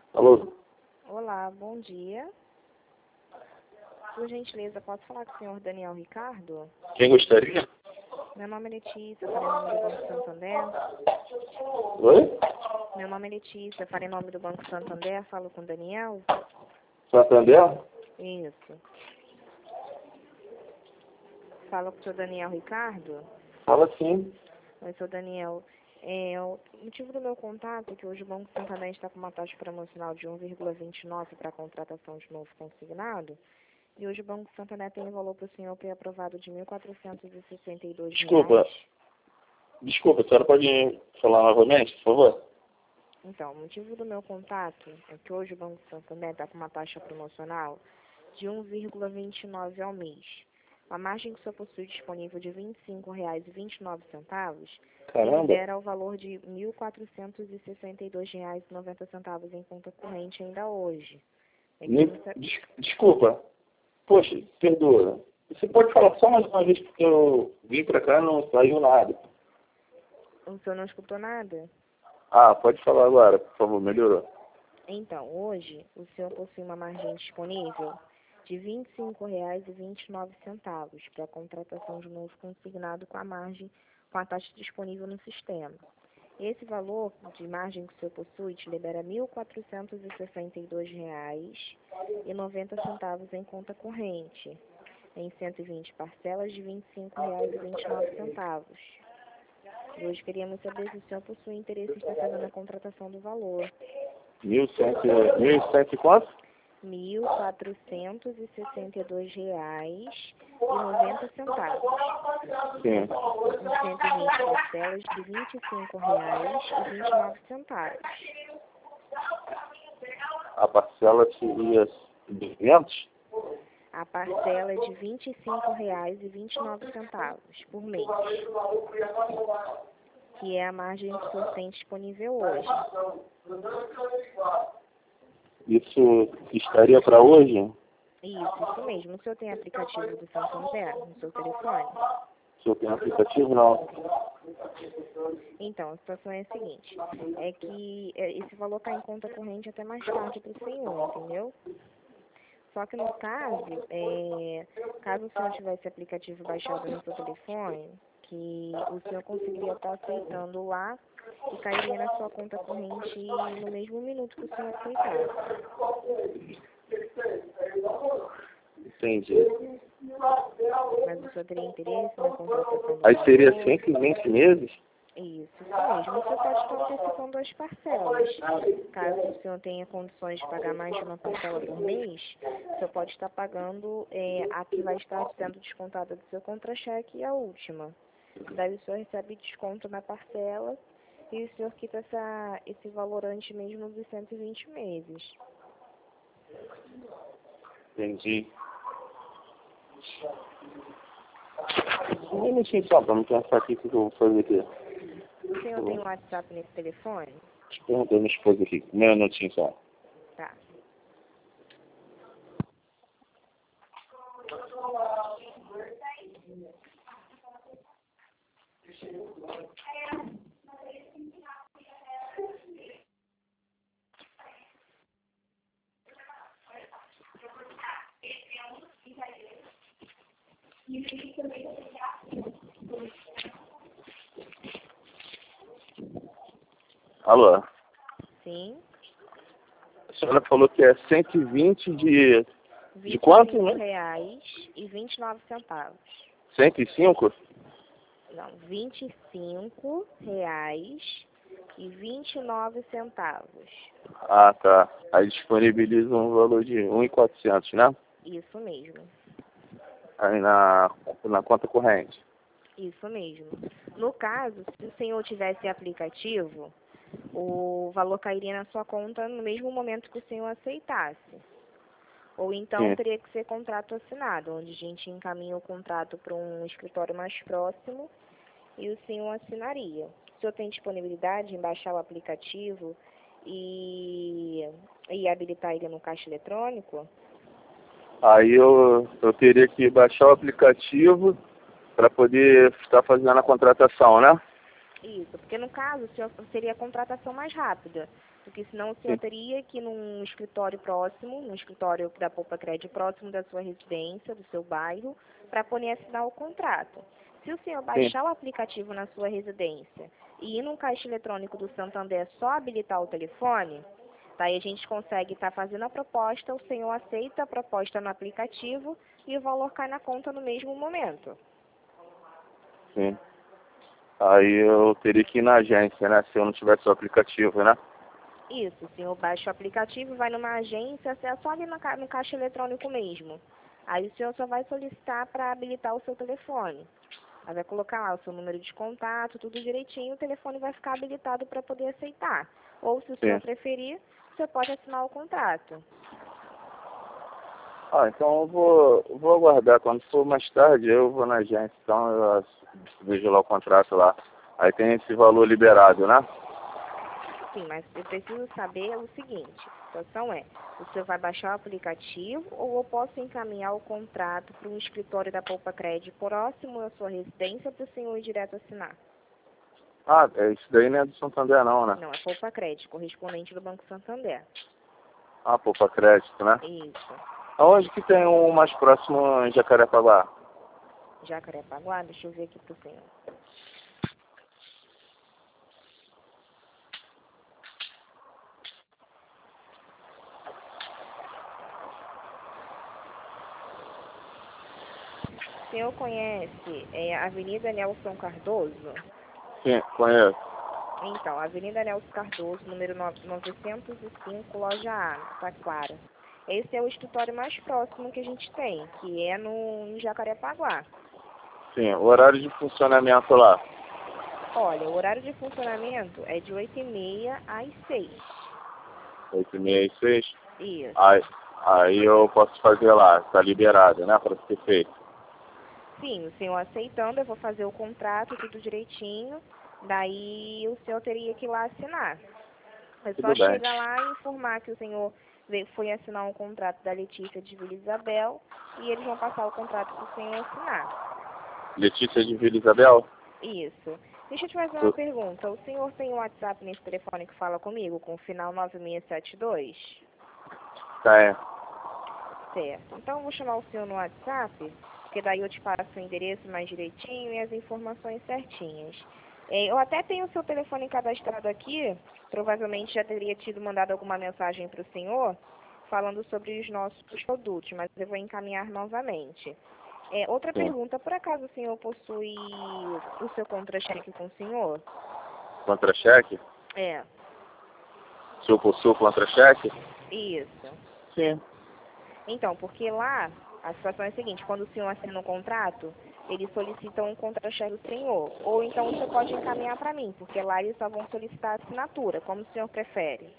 Alô? Olá, bom dia. Por gentileza, posso falar com o senhor Daniel Ricardo? Quem gostaria? Meu nome é Letícia, farei em nome do Banco Santander. Oi? Meu nome é Letícia, farei em nome do Banco Santander. Falo com o Daniel? Santander? Isso. Falo com o senhor Daniel Ricardo? Fala sim. Oi, senhor Daniel. O motivo do meu contato é que hoje o Banco Santander está com uma taxa promocional de 1,29 para a contratação de novo consignado. E hoje o Banco Santander tem um valor para o senhor pré-aprovado de R$ 1.462. Desculpa, a senhora pode falar novamente, por favor? Então, o motivo do meu contato é que hoje o Banco Santander está com uma taxa promocional de 1,29 ao mês. A margem que o senhor possui disponível de R$ 25,29 Caramba. libera o valor de R$ 1.462,90 em conta corrente ainda hoje. Desculpa. Poxa, perdoa. Você pode falar só mais uma vez porque eu vim pra cá e não saiu nada. O senhor não escutou nada? Ah, pode falar agora, por favor, melhorou. Então, hoje, o senhor possui uma margem disponível de R$ 25,29 para a contratação de novo consignado com a taxa disponível no sistema. Esse valor de margem que o senhor possui te libera R$ 1.462,90 em conta corrente, em 120 parcelas de R$ 25,29. E hoje queríamos saber se o senhor possui interesse em estar fazendo a contratação do valor. 1.100 e quanto? R$ 1.462,90. Sim. Em 120 parcelas de R$ 25,29. A parcela seria 200? A parcela é de R$ 25,29 por mês, que é a margem que o senhor tem disponível hoje. Isso estaria para hoje? Isso mesmo. O senhor tem aplicativo do Santander no seu telefone? Se eu tenho aplicativo, não. Então, a situação é a seguinte, é que esse valor está em conta corrente até mais tarde para o senhor, entendeu? Só que no caso, caso o senhor tivesse aplicativo baixado no seu telefone, que o senhor conseguiria estar aceitando lá e cairia na sua conta corrente no mesmo minuto que o senhor aceitasse. Entendi. Mas o senhor teria interesse na contratação do Aí seria valor? 120 meses? Isso mesmo. O senhor pode estar antecipando as parcelas. Caso o senhor tenha condições de pagar mais de uma parcela por mês, o senhor pode estar pagando a que vai estar sendo descontada do seu contra-cheque e a última. Daí o senhor recebe desconto na parcela e o senhor quita esse valor antes mesmo dos 120 meses. Entendi. Um minutinho só, para me pensar aqui o que eu vou fazer aqui. O senhor tem um WhatsApp nesse telefone? Deixa eu perguntar a minha esposa aqui. Um minutinho só. Tá. Alô? Sim. A senhora falou que é 120 de quanto, né? R$ 105? Não, R$ 25,29. Ah, tá. Aí disponibiliza um valor de 1.400, né? Isso mesmo. Aí na conta corrente. Isso mesmo. No caso, se o senhor tivesse aplicativo, o valor cairia na sua conta no mesmo momento que o senhor aceitasse. Ou então Sim. teria que ser contrato assinado, onde a gente encaminha o contrato para um escritório mais próximo e o senhor assinaria. O senhor tem disponibilidade em baixar o aplicativo e habilitar ele no caixa eletrônico? Aí eu teria que baixar o aplicativo para poder estar fazendo a contratação, né? Isso, porque no caso o senhor seria a contratação mais rápida, porque senão o senhor Sim. teria que ir num escritório próximo, num escritório da Poupa Crédito próximo da sua residência, do seu bairro, para poder assinar o contrato. Se o senhor Sim. baixar o aplicativo na sua residência e ir num caixa eletrônico do Santander só habilitar o telefone, daí a gente consegue estar fazendo a proposta, o senhor aceita a proposta no aplicativo e o valor cai na conta no mesmo momento. Sim. Aí eu teria que ir na agência, né? Se eu não tivesse o aplicativo, né? Isso, o senhor baixa o aplicativo, vai numa agência, é só ali no caixa eletrônico mesmo. Aí o senhor só vai solicitar para habilitar o seu telefone. Aí vai colocar lá o seu número de contato, tudo direitinho, o telefone vai ficar habilitado para poder aceitar. Ou, se o senhor Sim. preferir, você pode assinar o contrato. Ah, então eu vou aguardar. Quando for mais tarde, eu vou na agência. Então eu vejo lá o contrato lá. Aí tem esse valor liberado, né? Sim, mas eu preciso saber o seguinte, a situação é, o senhor vai baixar o aplicativo ou eu posso encaminhar o contrato para um escritório da Poupa Crédito próximo à sua residência para o senhor ir direto assinar? Ah, isso daí não é do Santander não, né? Não, é Poupa Crédito, correspondente do Banco Santander. Ah, Poupa Crédito, né? Isso. Aonde que tem um mais próximo em Jacarepaguá? Jacarepaguá, deixa eu ver aqui pro senhor. O senhor conhece a Avenida Nelson Cardoso? Sim, conheço. Então, Avenida Nelson Cardoso, número 905, loja A, Taquara. Esse é o escritório mais próximo que a gente tem, que é no Jacarepaguá. Sim, o horário de funcionamento lá. Olha, o horário de funcionamento é de 8h30 às 6h. 8h30 e 6. Isso. Aí eu posso fazer lá, tá liberado, né, para ser feito. Sim, o senhor aceitando, eu vou fazer o contrato, tudo direitinho. Daí o senhor teria que ir lá assinar. É só Tudo bem. chegar lá e informar que o senhor foi assinar um contrato da Letícia de Vila Isabel e eles vão passar o contrato para o senhor assinar. Letícia de Vila Isabel? Isso. Deixa eu te fazer uma pergunta. O senhor tem um WhatsApp nesse telefone que fala comigo, com o final 9672? Tem. Certo. Então eu vou chamar o senhor no WhatsApp, porque daí eu te passo o endereço mais direitinho e as informações certinhas. Eu até tenho o seu telefone cadastrado aqui, provavelmente já teria tido mandado alguma mensagem para o senhor, falando sobre os nossos produtos, mas eu vou encaminhar novamente. Outra Sim. pergunta, por acaso o senhor possui o seu contra-cheque com o senhor? Contra-cheque? É, Se eu possuo contra-cheque? isso. Sim. Então, porque lá a situação é a seguinte, quando o senhor assina um contrato, eles solicitam um contra-cheque do senhor. Ou então você pode encaminhar para mim, porque lá eles só vão solicitar a assinatura, como o senhor prefere.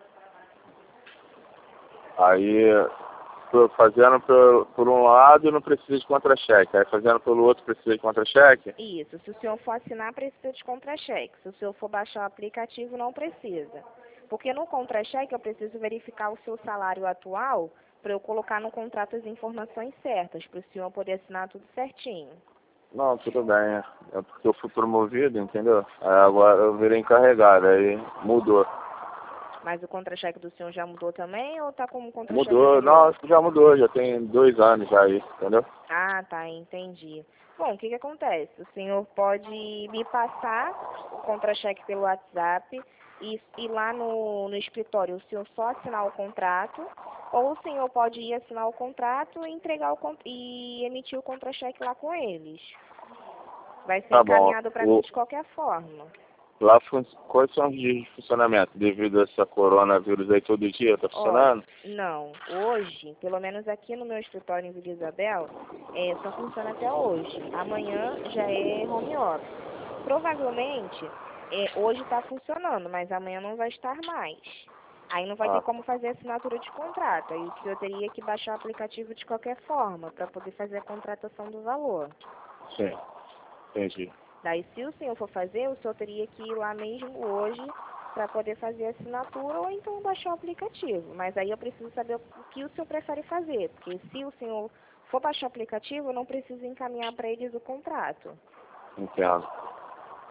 Aí, fazendo por um lado, não precisa de contra-cheque. Aí, fazendo pelo outro, precisa de contra-cheque? Isso, se o senhor for assinar, precisa de contra-cheque. Se o senhor for baixar o aplicativo, não precisa. Porque no contra-cheque eu preciso verificar o seu salário atual para eu colocar no contrato as informações certas, para o senhor poder assinar tudo certinho. Não, tudo bem. É porque eu fui promovido, entendeu? Aí agora eu virei encarregado, aí mudou. Mas o contra-cheque do senhor já mudou também ou está como contra-cheque Mudou, anterior? não, já mudou, já tem 2 anos já aí, entendeu? Ah, tá, entendi. Bom, o que que acontece? O senhor pode me passar o contra-cheque pelo WhatsApp e ir lá no escritório, o senhor só assinar o contrato, ou o senhor pode ir assinar o contrato e entregar e emitir o contra-cheque lá com eles. Vai ser Tá bom. encaminhado para mim de qualquer forma. Lá, quais são os dias de funcionamento? Devido a essa coronavírus aí, todo dia tá Olha, funcionando? não, hoje, pelo menos aqui no meu escritório em Vila Isabel, só funciona até hoje. Amanhã já é home office. Provavelmente, hoje está funcionando, mas amanhã não vai estar mais. Aí não vai ter Ah, como fazer assinatura de contrato. Aí o senhor teria que baixar o aplicativo de qualquer forma para poder fazer a contratação do valor. sim, entendi. Daí, se o senhor for fazer, o senhor teria que ir lá mesmo hoje para poder fazer a assinatura ou então baixar o aplicativo. Mas aí eu preciso saber o que o senhor prefere fazer, porque se o senhor for baixar o aplicativo, eu não preciso encaminhar para eles o contrato. Entendo.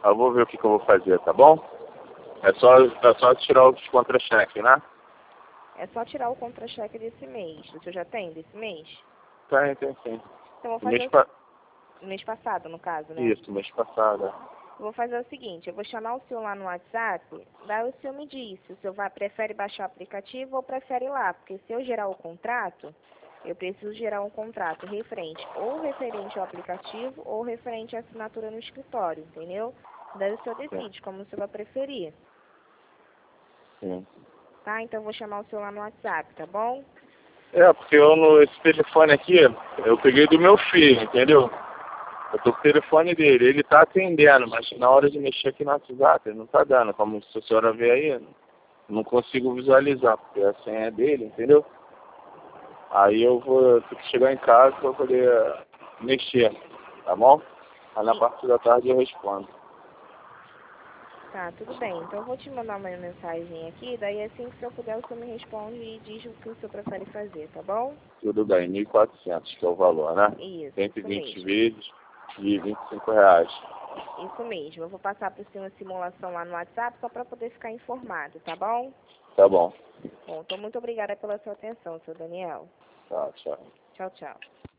Eu vou ver o que eu vou fazer, tá bom? É só tirar os contra-cheques, né? É só tirar o contra-cheque desse mês. Você já tem desse mês? Tem sim. Então, eu vou Mês fazer o mês passado, no caso, né? Isso, mês passado. Eu vou fazer o seguinte, eu vou chamar o senhor lá no WhatsApp, daí o senhor me diz se o senhor prefere baixar o aplicativo ou prefere ir lá, porque se eu gerar o contrato, eu preciso gerar um contrato referente ao aplicativo ou referente à assinatura no escritório, entendeu? Daí o senhor decide como o senhor vai preferir, Sim. tá? Então eu vou chamar o senhor lá no WhatsApp, tá bom? Porque esse telefone aqui, eu peguei do meu filho, entendeu? Eu tô com o telefone dele, ele tá atendendo, mas na hora de mexer aqui no WhatsApp, ele não tá dando. Como se a senhora vê aí, não consigo visualizar, porque a senha é dele, entendeu? Aí eu vou ter que chegar em casa para poder mexer, tá bom? Aí na parte da tarde eu respondo. Tá, tudo bem. Então eu vou te mandar uma mensagem aqui, daí assim que o senhor puder, o senhor me responde e diz o que o senhor prefere fazer, tá bom? Tudo bem, 1.400 que é o valor, né? Isso 120 mesmo. vídeos de R$ 25. Isso mesmo. Eu vou passar para o senhor a simulação lá no WhatsApp só para poder ficar informado, tá bom? Tá bom. Bom, então muito obrigada pela sua atenção, seu Daniel. Tá, tchau. Tchau, tchau.